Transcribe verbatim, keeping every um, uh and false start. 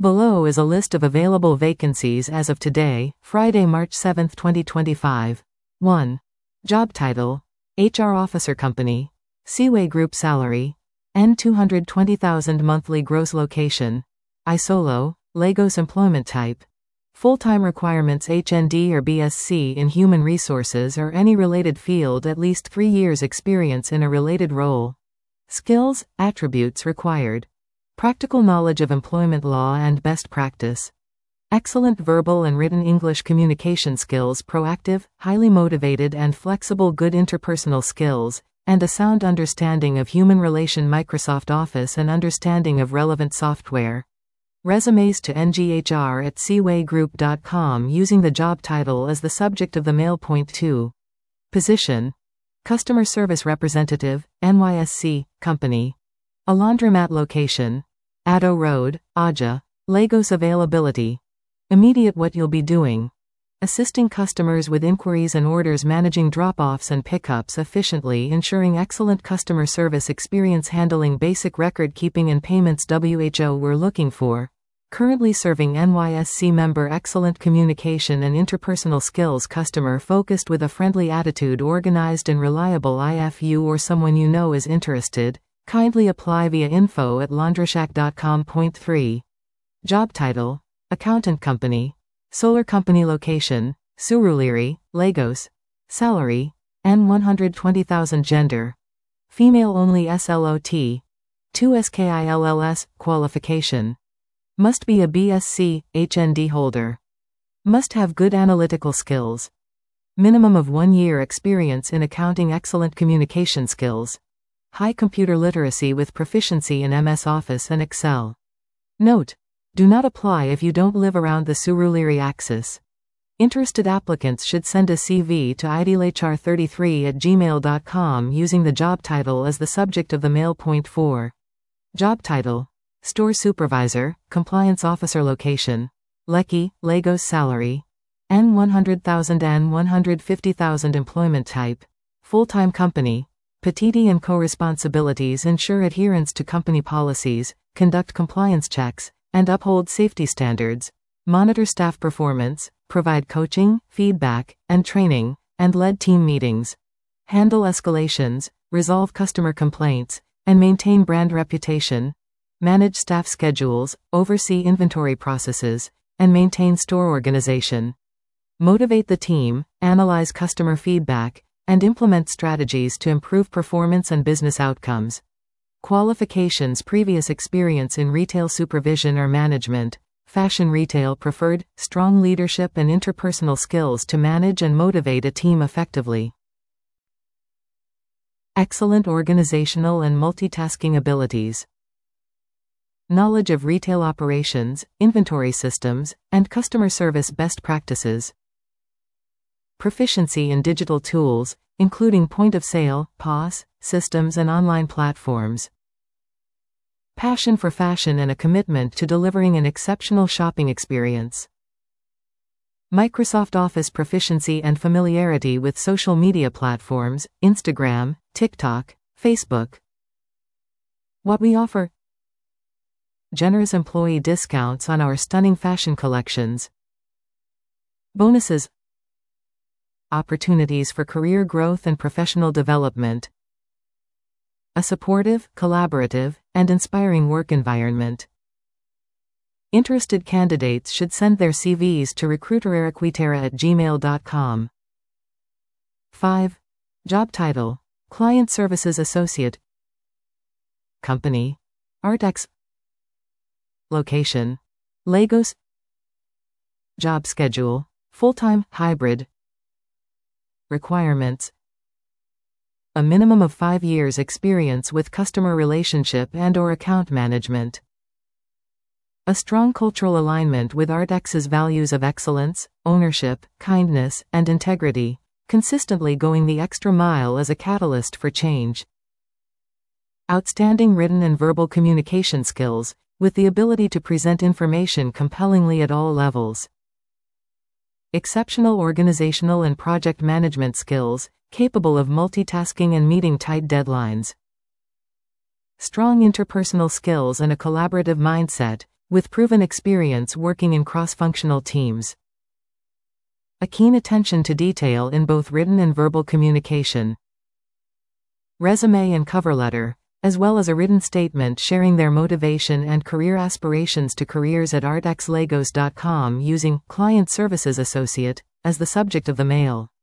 Below is a list of available vacancies as of today, Friday, March seventh, twenty twenty-five. one. Job title: H R Officer Company. Seaway Group salary: N two hundred twenty thousand monthly gross location: Isolo, Lagos employment type: full-time requirements H N D or B S c in human resources or any related field, at least three years experience in a related role. Skills, attributes required: practical knowledge of employment law and best practice, excellent verbal and written English communication skills, proactive, highly motivated and flexible, good interpersonal skills, and a sound understanding of human relation Microsoft Office and understanding of relevant software. Resumes to N G H R at seaway group dot com using the job title as the subject of the mail. Point two. Position: Customer Service Representative, N Y S C, Company. A laundromat location: Addo Road, Aja, Lagos. Availability: immediate. What you'll be doing: assisting customers with inquiries and orders, managing drop-offs and pickups efficiently, ensuring excellent customer service experience, handling basic record keeping and payments. W H O we're looking for: currently serving N Y S C member, excellent communication and interpersonal skills, customer focused with a friendly attitude, organized and reliable. If you or someone you know is interested, kindly apply via info at laundryshack dot com. Point three. Job title: Accountant Company. Solar Company location: Surulere, Lagos. Salary: N one hundred twenty thousand. Gender: female only. Slot: two skills. Qualification: must be a B S c, H N D holder. Must have good analytical skills. Minimum of one year experience in accounting, excellent communication skills. High computer literacy with proficiency in M S Office and Excel. Note: do not apply if you don't live around the Surulere axis. Interested applicants should send a C V to ideal H R thirty-three at gmail dot com using the job title as the subject of the mail. Point four. Job title: Store Supervisor, Compliance Officer location: Lekki, Lagos. Salary: N one hundred thousand N one hundred fifty thousand. Employment type: full-time company. Petiti and co-responsibilities: ensure adherence to company policies, conduct compliance checks, and uphold safety standards, monitor staff performance, provide coaching, feedback, and training, and lead team meetings, handle escalations, resolve customer complaints, and maintain brand reputation, manage staff schedules, oversee inventory processes, and maintain store organization, motivate the team, analyze customer feedback, and implement strategies to improve performance and business outcomes. Qualifications: previous experience in retail supervision or management, fashion retail preferred, strong leadership and interpersonal skills to manage and motivate a team effectively. Excellent organizational and multitasking abilities. Knowledge of retail operations, inventory systems, and customer service best practices. Proficiency in digital tools, including point-of-sale, P O S, systems and online platforms. Passion for fashion and a commitment to delivering an exceptional shopping experience. Microsoft Office proficiency and familiarity with social media platforms, Instagram, TikTok, Facebook. What we offer: generous employee discounts on our stunning fashion collections. Bonuses. Opportunities for career growth and professional development. A supportive, collaborative, and inspiring work environment. Interested candidates should send their C Vs to recruiterequitera at gmail dot com. five. Job title: Client Services Associate. Company: Artex. Location: Lagos. Job schedule: full-time, hybrid. Requirements: a minimum of five years experience with customer relationship and or account management. A strong cultural alignment with Artex's values of excellence, ownership, kindness, and integrity, consistently going the extra mile as a catalyst for change. Outstanding written and verbal communication skills, with the ability to present information compellingly at all levels. Exceptional organizational and project management skills, capable of multitasking and meeting tight deadlines. Strong interpersonal skills and a collaborative mindset, with proven experience working in cross-functional teams. A keen attention to detail in both written and verbal communication. Resume and cover letter, as well as a written statement sharing their motivation and career aspirations to careers at artexlegos dot com using Client Services Associate as the subject of the mail.